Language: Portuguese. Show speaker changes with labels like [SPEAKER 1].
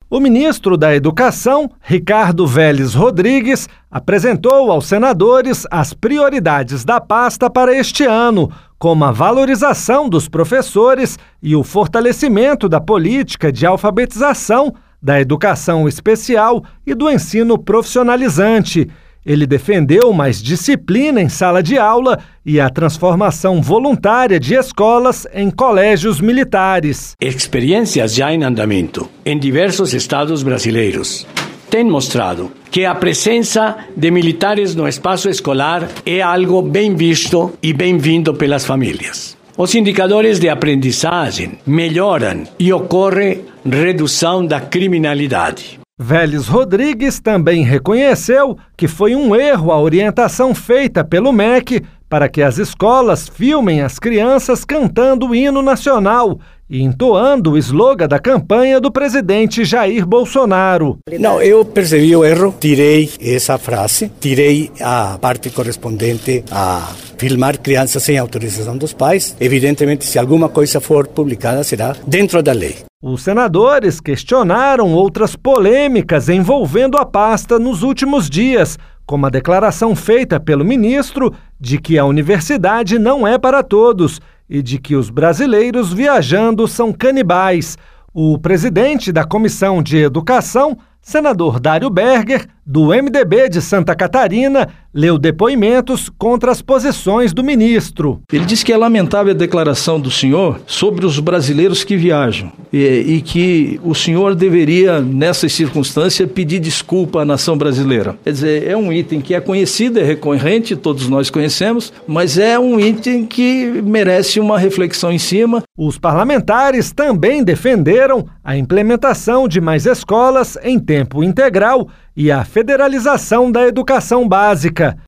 [SPEAKER 1] O ministro da Educação, Ricardo Vélez Rodrigues, apresentou aos senadores as prioridades da pasta para este ano, como a valorização dos professores e o fortalecimento da política de alfabetização, da educação especial e do ensino profissionalizante. Ele defendeu mais disciplina em sala de aula e a transformação voluntária de escolas em colégios militares.
[SPEAKER 2] Experiências já em andamento em diversos estados brasileiros têm mostrado que a presença de militares no espaço escolar é algo bem visto e bem-vindo pelas famílias. Os indicadores de aprendizagem melhoram e ocorre redução da criminalidade.
[SPEAKER 1] Vélez Rodrigues também reconheceu que foi um erro a orientação feita pelo MEC para que as escolas filmem as crianças cantando o hino nacional e entoando o slogan da campanha do presidente Jair Bolsonaro.
[SPEAKER 3] Não, eu percebi o erro, tirei essa frase, tirei a parte correspondente a filmar crianças sem autorização dos pais. Evidentemente, se alguma coisa for publicada, será dentro da lei.
[SPEAKER 1] Os senadores questionaram outras polêmicas envolvendo a pasta nos últimos dias, como a declaração feita pelo ministro de que a universidade não é para todos e de que os brasileiros viajando são canibais. O presidente da Comissão de Educação, senador Dário Berger, do MDB de Santa Catarina, leu depoimentos contra as posições do ministro.
[SPEAKER 4] Ele disse que é lamentável a declaração do senhor sobre os brasileiros que viajam e que o senhor deveria, nessa circunstância, pedir desculpa à nação brasileira. Quer dizer, é um item que é conhecido, é recorrente, todos nós conhecemos, mas é um item que merece uma reflexão em cima.
[SPEAKER 1] Os parlamentares também defenderam a implementação de mais escolas em tempo integral e a federalização da educação básica.